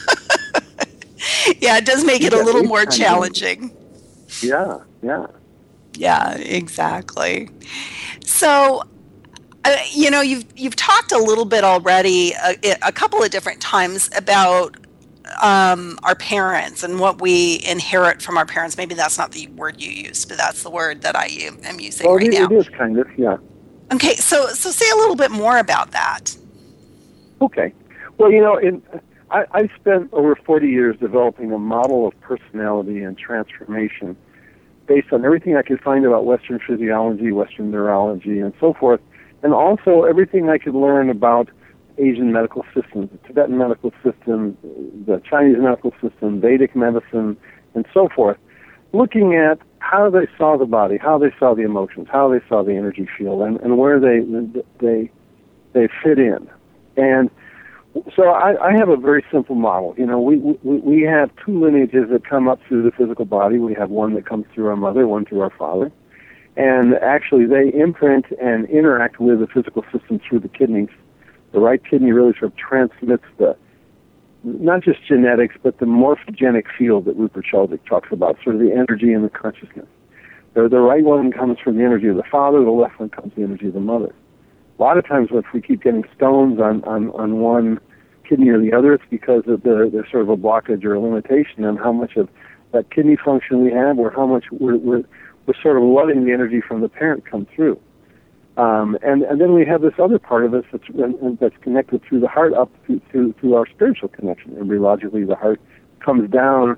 yeah, it does make it a little more challenging. Yeah, yeah. Yeah, exactly. So, uh, you know, you've you've talked a little bit already, a, a couple of different times about um, our parents and what we inherit from our parents. Maybe that's not the word you used, but that's the word that I am using well, right it, now. It is kind of, yeah. Okay, so so say a little bit more about that. Okay. Well, you know, in, I, I spent over forty years developing a model of personality and transformation based on everything I could find about Western physiology, Western neurology, and so forth, and also everything I could learn about Asian medical systems, the Tibetan medical system, the Chinese medical system, Vedic medicine, and so forth, looking at how they saw the body, how they saw the emotions, how they saw the energy field, and, and where they they they fit in. And so I, I have a very simple model. You know, we, we we have two lineages that come up through the physical body. We have one that comes through our mother, one through our father. And actually they imprint and interact with the physical system through the kidneys. The right kidney really sort of transmits the, not just genetics, but the morphogenic field that Rupert Sheldrake talks about, sort of the energy and the consciousness. The, the right one comes from the energy of the father, the left one comes from the energy of the mother. A lot of times if we keep getting stones on, on, on one kidney or the other, it's because of the, there's sort of a blockage or a limitation on how much of that kidney function we have or how much we're, we're, we're sort of letting the energy from the parent come through. Um, and, and then we have this other part of us that's, that's connected through the heart up to, to, to our spiritual connection. Embryologically, the heart comes down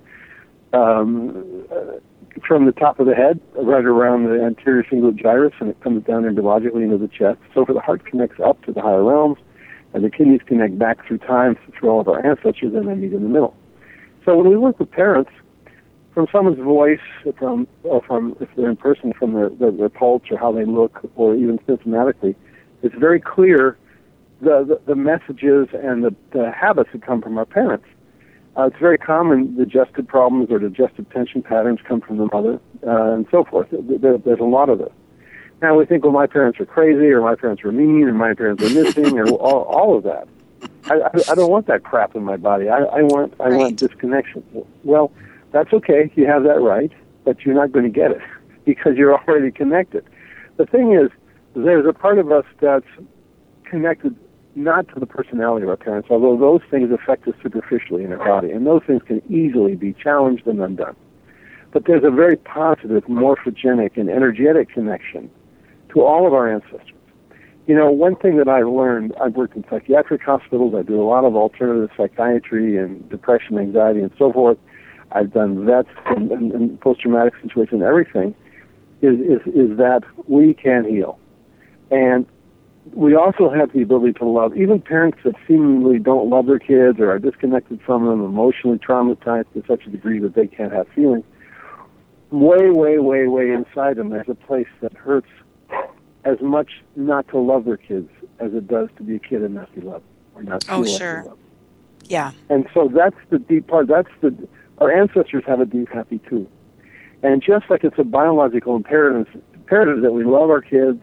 um, uh, from the top of the head, right around the anterior cingulate gyrus, and it comes down embryologically into the chest. So the heart connects up to the higher realms, and the kidneys connect back through time through all of our ancestors, and they meet in the middle. So when we work with parents, from someone's voice, from or from if they're in person, from their, their, their pulse or how they look, or even symptomatically, it's very clear the, the, the messages and the, the habits that come from our parents. Uh, it's very common digestive problems or digestive tension patterns come from the mother, uh, and so forth. There, there's a lot of this. Now we think, well, my parents are crazy, or my parents were mean, or my parents are missing, or all, all of that. I, I, I don't want that crap in my body. I, I want I right. want disconnection. Well, that's okay. You have that right, but you're not going to get it because you're already connected. The thing is, there's a part of us that's connected not to the personality of our parents, although those things affect us superficially in our body, and those things can easily be challenged and undone. But there's a very positive, morphogenic, and energetic connection to all of our ancestors. You know, one thing that I've learned, I've worked in psychiatric hospitals, I do a lot of alternative psychiatry and depression, anxiety, and so forth. I've done vets and, and, and post-traumatic situations, everything, is, is, is that we can heal. And we also have the ability to love. Even parents that seemingly don't love their kids or are disconnected from them, emotionally traumatized to such a degree that they can't have feelings, way, way, way, way inside them there's a place that hurts as much not to love their kids as it does to be a kid and not be loved or not feel oh, like sure. loved. Yeah. And so that's the deep part. That's the our ancestors have a deep happy too. And just like it's a biological imperative, imperative that we love our kids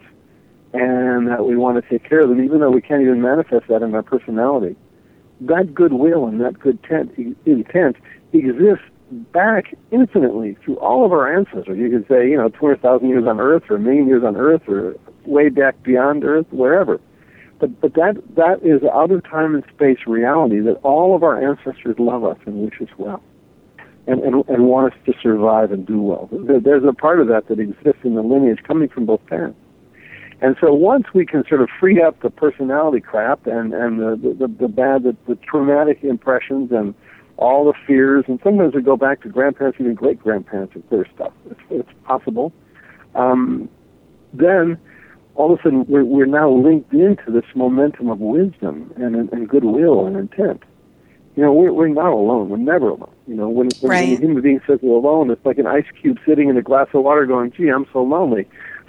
and that we want to take care of them, even though we can't even manifest that in our personality, that goodwill and that good tent, intent exists back infinitely through all of our ancestors. You could say, you know, two hundred thousand years on Earth, or a million years on Earth, or way back beyond Earth, wherever. But but that that is out of time and space reality that all of our ancestors love us and wish us well, and and, and want us to survive and do well. There, there's a part of that that exists in the lineage coming from both parents. And so once we can sort of free up the personality crap and, and the, the, the bad, the, the traumatic impressions and all the fears, and sometimes we go back to grandparents, even great-grandparents and clear stuff. It's, it's possible. Um, then all of a sudden we're, we're now linked into this momentum of wisdom and, and goodwill and intent. You know, we're, we're not alone. We're never alone. You know, when, when, right. when a human being says we're alone, it's like an ice cube sitting in a glass of water going, gee, I'm so lonely.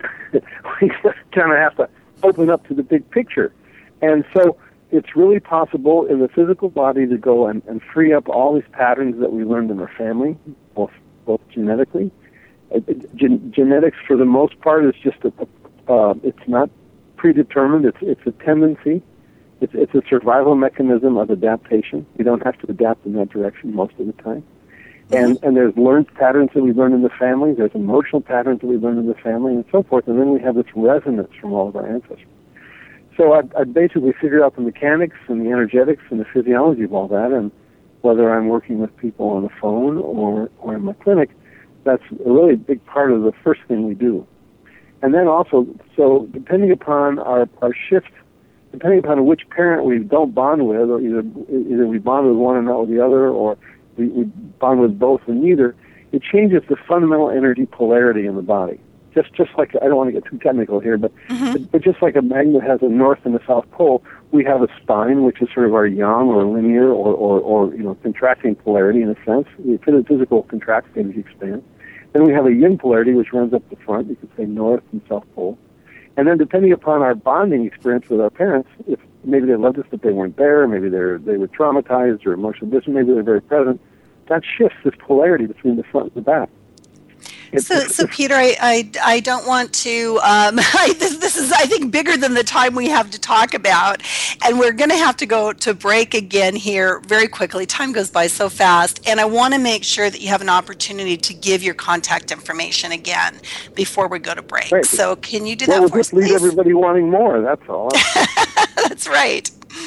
We just kind of have to open up to the big picture. And so it's really possible in the physical body to go and, and free up all these patterns that we learned in our family, both, both genetically gen- genetics, for the most part, is just a, uh, it's not predetermined. It's it's a tendency. It's it's a survival mechanism of adaptation. We don't have to adapt in that direction most of the time. And and there's learned patterns that we learn in the family. There's emotional patterns that we learn in the family, and so forth. And then we have this resonance from all of our ancestors. So I, I basically figured out the mechanics and the energetics and the physiology of all that. And whether I'm working with people on the phone or or in my clinic, that's a really big part of the first thing we do. And then also, so depending upon our our shift, depending upon which parent we don't bond with, or either either we bond with one and not with the other, or we, we bond with both and neither, it changes the fundamental energy polarity in the body. Just just like, I don't want to get too technical here, but, mm-hmm. but, but just like a magnet has a north and a south pole, we have a spine, which is sort of our yang or linear or, or, or you know, contracting polarity in a sense. The physical contracts, energy expands. Then we have a yin polarity, which runs up the front. You could say north and south pole. And then depending upon our bonding experience with our parents, if maybe they loved us but they weren't there, maybe they're they were traumatized or emotionally distant, maybe they're very present, that shifts this polarity between the front and the back. It's, so, so Peter, I, I, I don't want to, um, I, this, this is, I think, bigger than the time we have to talk about, and we're going to have to go to break again here very quickly. Time goes by so fast, and I want to make sure that you have an opportunity to give your contact information again before we go to break. Right. So can you do well, that we'll for us, just leave please? everybody wanting more, that's all. That's right.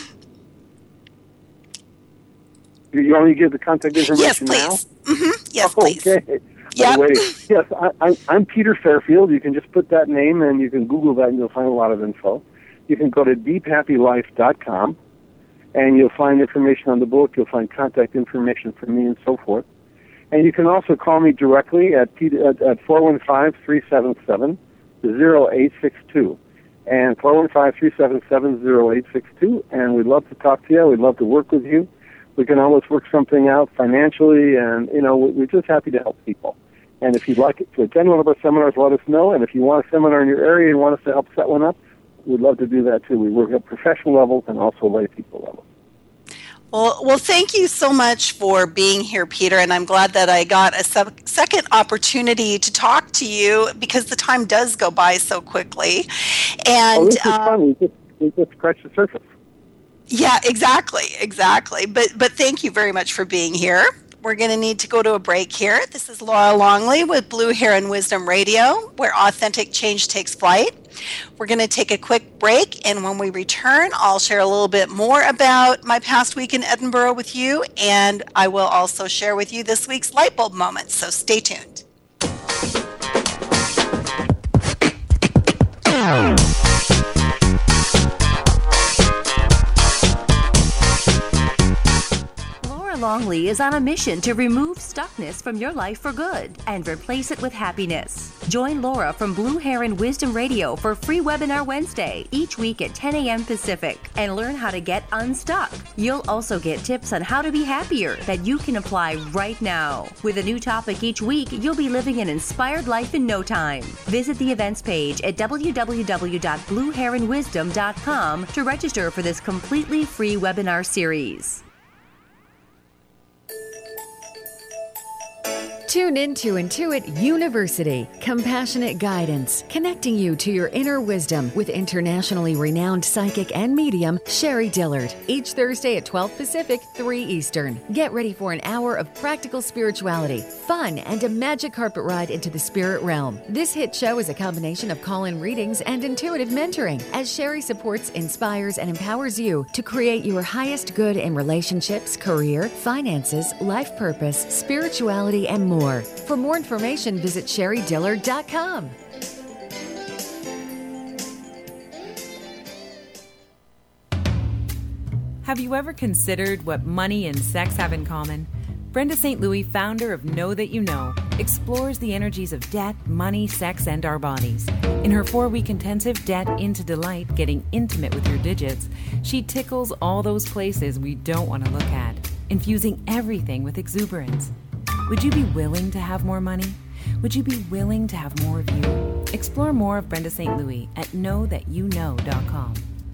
You want me to give the contact information yes, please. now? Mm-hmm. Yes, oh, please. Okay. Yep. Yes, I, I, I'm Peter Fairfield. You can just put that name and you can Google that and you'll find a lot of info. You can go to deep happy life dot com and you'll find information on the book. You'll find contact information from me and so forth. And you can also call me directly at, at, at four one five, three seven seven, zero eight six two. And four one five, three seven seven, zero eight six two. And we'd love to talk to you. We'd love to work with you. We can always work something out financially, and, you know, we're just happy to help people. And if you'd like to attend one of our seminars, let us know. And if you want a seminar in your area and want us to help set one up, we'd love to do that, too. We work at professional levels and also lay people levels. Well, well, thank you so much for being here, Peter, and I'm glad that I got a sec- second opportunity to talk to you because the time does go by so quickly. And oh, this is um, fun. We just, we just scratched the surface. Yeah, exactly, exactly. But but thank you very much for being here. We're going to need to go to a break here. This is Laura Longley with Blue Heron Wisdom Radio, where authentic change takes flight. We're going to take a quick break, and when we return, I'll share a little bit more about my past week in Edinburgh with you, and I will also share with you this week's light bulb moments, so stay tuned. Longley is on a mission to remove stuckness from your life for good and replace it with happiness. Join Laura from Blue Heron Wisdom Radio for free webinar Wednesday each week at ten a.m. Pacific and learn how to get unstuck. You'll also get tips on how to be happier that you can apply right now. With a new topic each week, you'll be living an inspired life in no time. Visit the events page at w w w dot blue heron wisdom dot com to register for this completely free webinar series. Tune in to Intuit University, compassionate guidance, connecting you to your inner wisdom with internationally renowned psychic and medium, Sherry Dillard, each Thursday at twelve Pacific, three Eastern. Get ready for an hour of practical spirituality, fun, and a magic carpet ride into the spirit realm. This hit show is a combination of call-in readings and intuitive mentoring, as Sherry supports, inspires, and empowers you to create your highest good in relationships, career, finances, life purpose, spirituality, and more. For more information, visit sherry dillard dot com. Have you ever considered what money and sex have in common? Brenda Saint Louis, founder of Know That You Know, explores the energies of debt, money, sex, and our bodies. In her four-week intensive Debt into Delight, Getting Intimate with Your Digits, she tickles all those places we don't want to look at, infusing everything with exuberance. Would you be willing to have more money? Would you be willing to have more of you? Explore more of Brenda Saint Louis at know that you know dot com.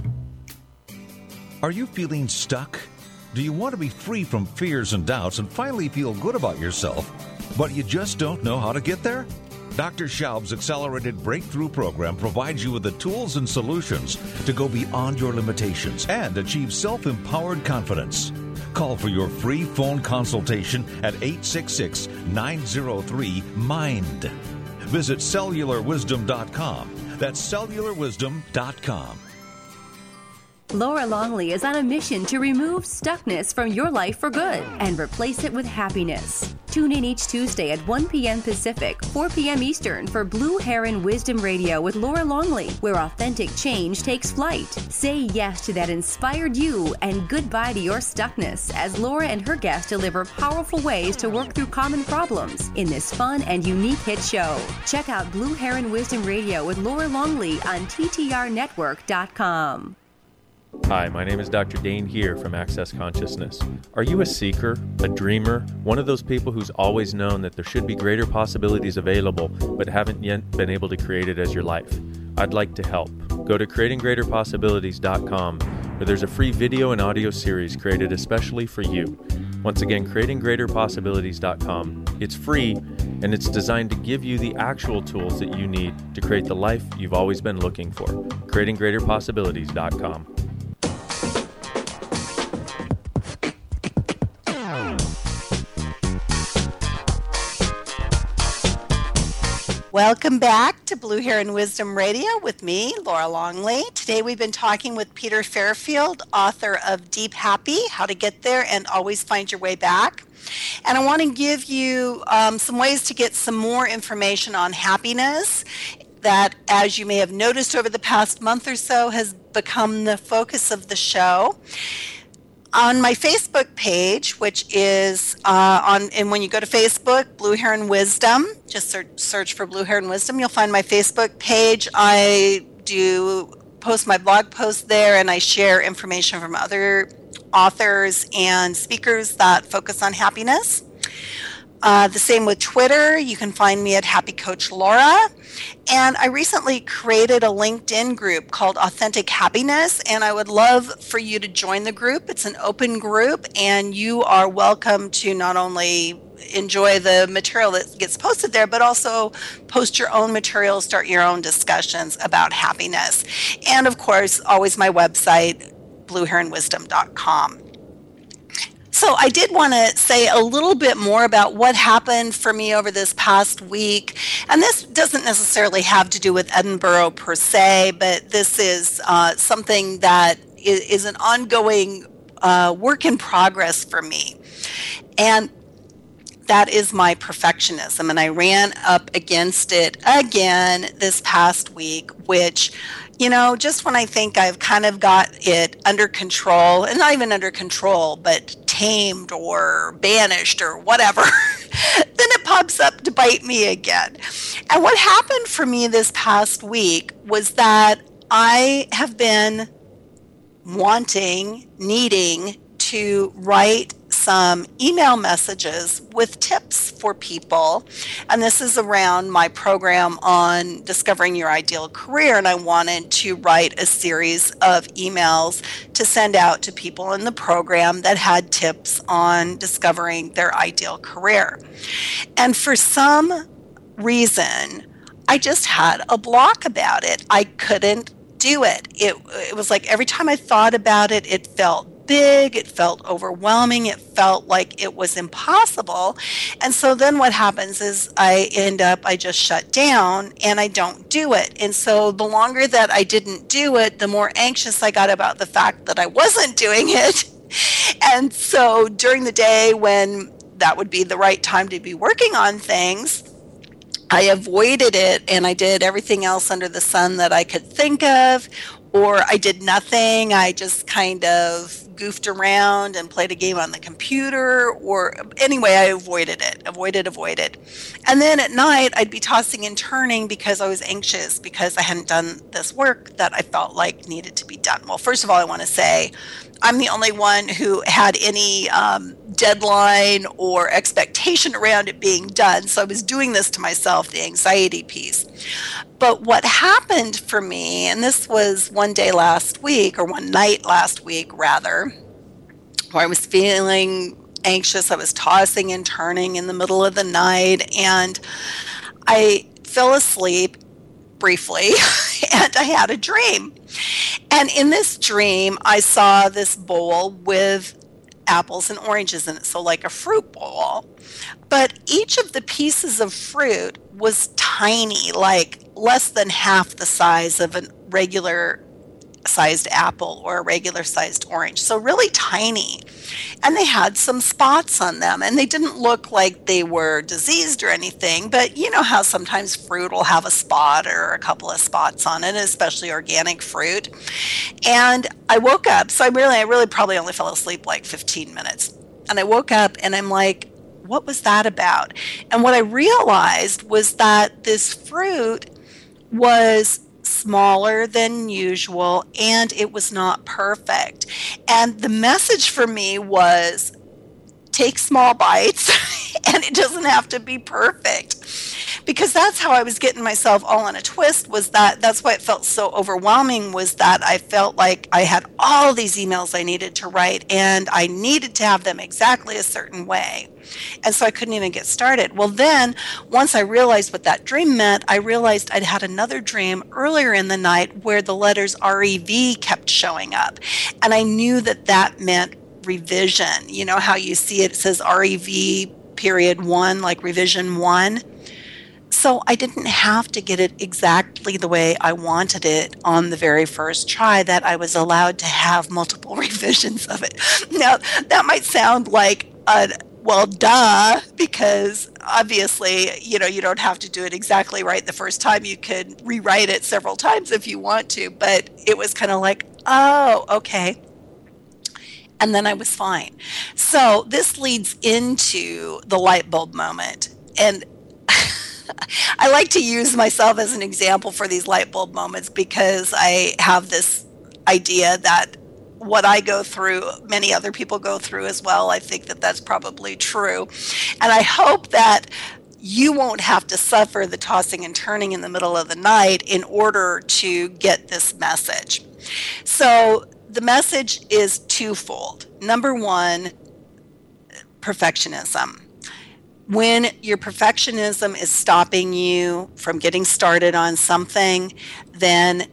Are you feeling stuck? Do you want to be free from fears and doubts and finally feel good about yourself, but you just don't know how to get there? Doctor Schaub's Accelerated Breakthrough Program provides you with the tools and solutions to go beyond your limitations and achieve self-empowered confidence. Call for your free phone consultation at eight six six, nine zero three, MIND. Visit cellular wisdom dot com. That's cellular wisdom dot com. Laura Longley is on a mission to remove stuckness from your life for good and replace it with happiness. Tune in each Tuesday at one p.m. Pacific, four p.m. Eastern for Blue Heron Wisdom Radio with Laura Longley, where authentic change takes flight. Say yes to that inspired you and goodbye to your stuckness as Laura and her guests deliver powerful ways to work through common problems in this fun and unique hit show. Check out Blue Heron Wisdom Radio with Laura Longley on T T R network dot com. Hi, my name is Doctor Dane here from Access Consciousness. Are you a seeker, a dreamer, one of those people who's always known that there should be greater possibilities available but haven't yet been able to create it as your life? I'd like to help. Go to creating greater possibilities dot com where there's a free video and audio series created especially for you. Once again, creating greater possibilities dot com. It's free and it's designed to give you the actual tools that you need to create the life you've always been looking for. creating greater possibilities dot com. Welcome back to Blue Heron Wisdom Radio with me, Laura Longley. Today we've been talking with Peter Fairfield, author of Deep Happy, How to Get There and Always Find Your Way Back. And I want to give you um, some ways to get some more information on happiness that, as you may have noticed over the past month or so, has become the focus of the show. On my Facebook page, which is uh, on, and when you go to Facebook, Blue Heron Wisdom, just search, search for Blue Heron Wisdom, you'll find my Facebook page. I do post my blog posts there, and I share information from other authors and speakers that focus on happiness. Uh, the same with Twitter. You can find me at Happy Coach Laura. And I recently created a LinkedIn group called Authentic Happiness, and I would love for you to join the group. It's an open group, and you are welcome to not only enjoy the material that gets posted there, but also post your own material, start your own discussions about happiness. And of course, always my website, blue heron wisdom dot com. So I did want to say a little bit more about what happened for me over this past week. And this doesn't necessarily have to do with Edinburgh per se, but this is uh, something that is, is an ongoing uh, work in progress for me. And that is my perfectionism. And I ran up against it again this past week, which, you know, just when I think I've kind of got it under control, and not even under control, but tamed or banished or whatever, then it pops up to bite me again. And what happened for me this past week was that I have been wanting, needing to write some email messages with tips for people. And this is around my program on discovering your ideal career. And I wanted to write a series of emails to send out to people in the program that had tips on discovering their ideal career. And for some reason, I just had a block about it. I couldn't do it. It, it was like every time I thought about it, it felt big, it felt overwhelming, it felt like it was impossible. And so then what happens is I end up, I just shut down and I don't do it. And so the longer that I didn't do it, the more anxious I got about the fact that I wasn't doing it. And so during the day when that would be the right time to be working on things, I avoided it and I did everything else under the sun that I could think of, or I did nothing. I just kind of goofed around and played a game on the computer, or anyway, I avoided it, avoided, avoided. And then at night, I'd be tossing and turning because I was anxious because I hadn't done this work that I felt like needed to be done. Well, first of all, I want to say I'm the only one who had any um, deadline or expectation around it being done. So I was doing this to myself, the anxiety piece. But what happened for me, and this was one day last week, or one night last week rather, where I was feeling anxious. I was tossing and turning in the middle of the night, and I fell asleep briefly, and I had a dream. And in this dream, I saw this bowl with apples and oranges in it, so like a fruit bowl. But each of the pieces of fruit was tiny, like less than half the size of a regular sized apple or a regular sized orange. So really tiny. And they had some spots on them, and they didn't look like they were diseased or anything, but you know how sometimes fruit will have a spot or a couple of spots on it, especially organic fruit. And I woke up, so I really, I really probably only fell asleep like fifteen minutes. And I woke up and I'm like, what was that about? And what I realized was that this fruit was smaller than usual, and it was not perfect. And the message for me was, take small bites, and it doesn't have to be perfect. Because that's how I was getting myself all in a twist, was that that's why it felt so overwhelming, was that I felt like I had all these emails I needed to write, and I needed to have them exactly a certain way. And so I couldn't even get started. Well, then, once I realized what that dream meant, I realized I'd had another dream earlier in the night where the letters R E V kept showing up. And I knew that that meant revision. You know how you see it, it says R E V period one, like revision one? So I didn't have to get it exactly the way I wanted it on the very first try, that I was allowed to have multiple revisions of it. Now, that might sound like a well, duh, because obviously, you know, you don't have to do it exactly right the first time. You could rewrite it several times if you want to, but it was kind of like, oh, okay. And then I was fine. So this leads into the light bulb moment. And I like to use myself as an example for these light bulb moments, because I have this idea that what I go through, many other people go through as well. I think that that's probably true. And I hope that you won't have to suffer the tossing and turning in the middle of the night in order to get this message. So the message is twofold. Number one, perfectionism. When your perfectionism is stopping you from getting started on something, then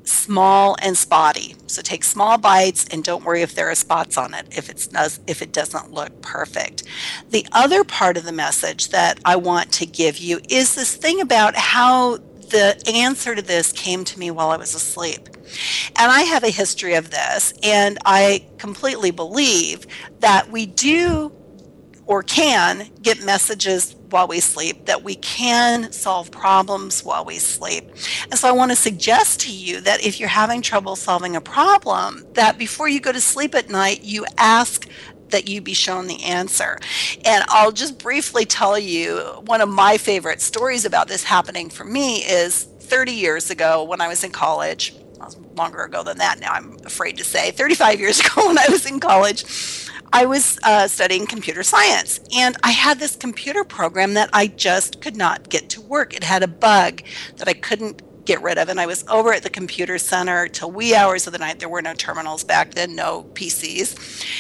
small and spotty. So take small bites and don't worry if there are spots on it, if it's if it doesn't look perfect. The other part of the message that I want to give you is this thing about how the answer to this came to me while I was asleep. And I have a history of this, and I completely believe that we do or can get messages while we sleep, that we can solve problems while we sleep. And so I want to suggest to you that if you're having trouble solving a problem, that before you go to sleep at night, you ask that you be shown the answer. And I'll just briefly tell you, one of my favorite stories about this happening for me is thirty years ago when I was in college. Well, longer ago than that now, I'm afraid to say. thirty-five years ago when I was in college, I was uh, studying computer science, and I had this computer program that I just could not get to work. It had a bug that I couldn't get rid of, and I was over at the computer center till wee hours of the night. There were no terminals back then, no P Cs,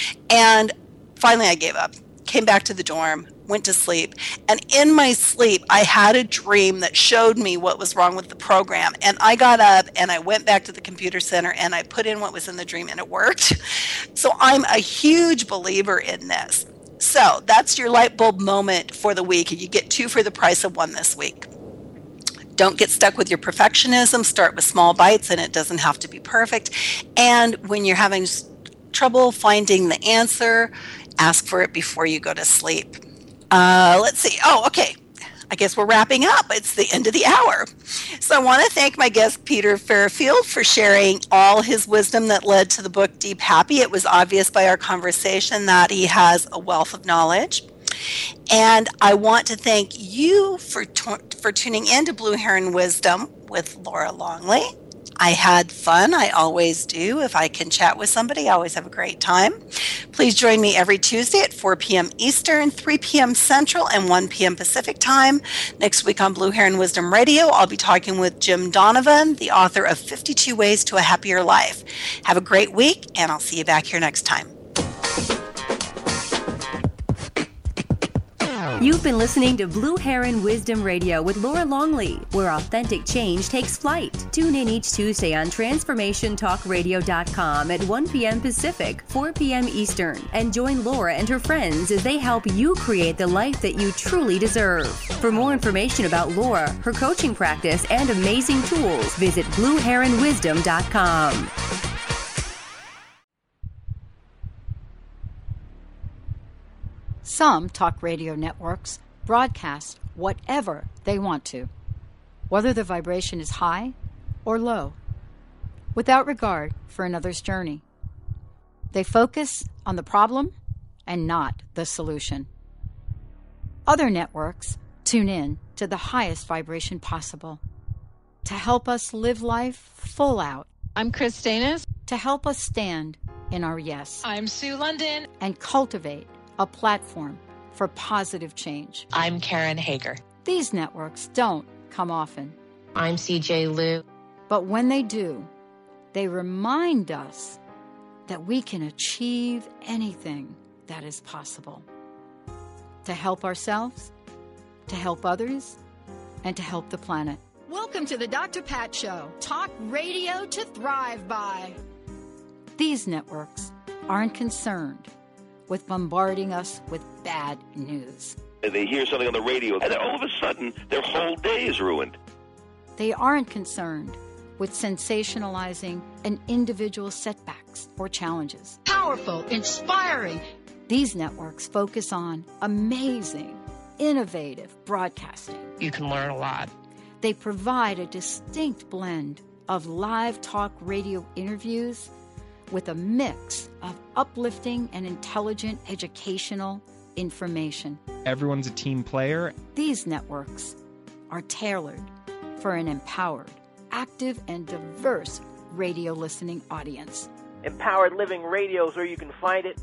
and finally I gave up, came back to the dorm, went to sleep, and in my sleep I had a dream that showed me what was wrong with the program, and I got up and I went back to the computer center and I put in what was in the dream, and it worked. So I'm a huge believer in this. So that's your light bulb moment for the week, and you get two for the price of one this week. Don't get stuck with your perfectionism. Start with small bites, and it doesn't have to be perfect. And when you're having trouble finding the answer, ask for it before you go to sleep. Uh, let's see. Oh, okay. I guess we're wrapping up. It's the end of the hour. So I want to thank my guest, Peter Fairfield, for sharing all his wisdom that led to the book Deep Happy. It was obvious by our conversation that he has a wealth of knowledge. And I want to thank you for, t- for tuning in to Blue Heron Wisdom with Laura Longley. I had fun. I always do. If I can chat with somebody, I always have a great time. Please join me every Tuesday at four p.m. Eastern, three p.m. Central, and one p.m. Pacific time. Next week on Blue Heron Wisdom Radio, I'll be talking with Jim Donovan, the author of fifty-two Ways to a Happier Life. Have a great week, and I'll see you back here next time. You've been listening to Blue Heron Wisdom Radio with Laura Longley, where authentic change takes flight. Tune in each Tuesday on transformation talk radio dot com at one p.m. Pacific, four p.m. Eastern, and join Laura and her friends as they help you create the life that you truly deserve. For more information about Laura, her coaching practice, and amazing tools, visit blue heron wisdom dot com. Some talk radio networks broadcast whatever they want to, whether the vibration is high or low, without regard for another's journey. They focus on the problem and not the solution. Other networks tune in to the highest vibration possible to help us live life full out. I'm Chris Danis. To help us stand in our yes. I'm Sue London. And cultivate a platform for positive change. I'm Karen Hager. These networks don't come often. I'm C J Liu. But when they do, they remind us that we can achieve anything that is possible. To help ourselves, to help others, and to help the planet. Welcome to the Doctor Pat Show. Talk radio to thrive by. These networks aren't concerned with bombarding us with bad news. They hear something on the radio, and then all of a sudden, their whole day is ruined. They aren't concerned with sensationalizing an individual's setbacks or challenges. Powerful, inspiring. These networks focus on amazing, innovative broadcasting. You can learn a lot. They provide a distinct blend of live talk radio interviews with a mix of uplifting and intelligent educational information. Everyone's a team player. These networks are tailored for an empowered, active, and diverse radio listening audience. Empowered Living Radio is where you can find it.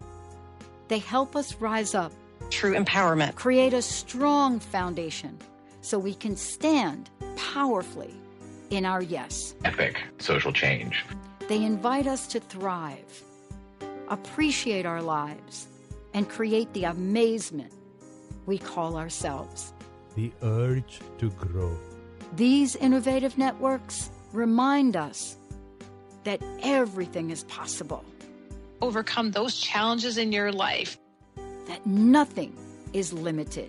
They help us rise up. True empowerment. Create a strong foundation so we can stand powerfully in our yes. Epic social change. They invite us to thrive, appreciate our lives, and create the amazement we call ourselves. The urge to grow. These innovative networks remind us that everything is possible. Overcome those challenges in your life. That nothing is limited.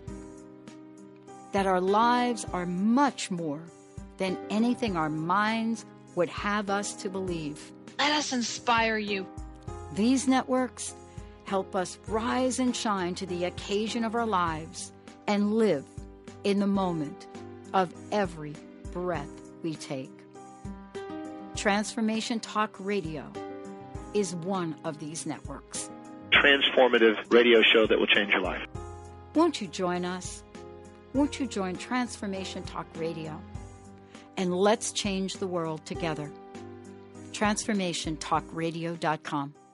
That our lives are much more than anything our minds would have us to believe. Let us inspire you. These networks help us rise and shine to the occasion of our lives and live in the moment of every breath we take. Transformation Talk Radio is one of these networks. Transformative radio show that will change your life. Won't you join us? Won't you join Transformation Talk Radio? And let's change the world together. transformation talk radio dot com.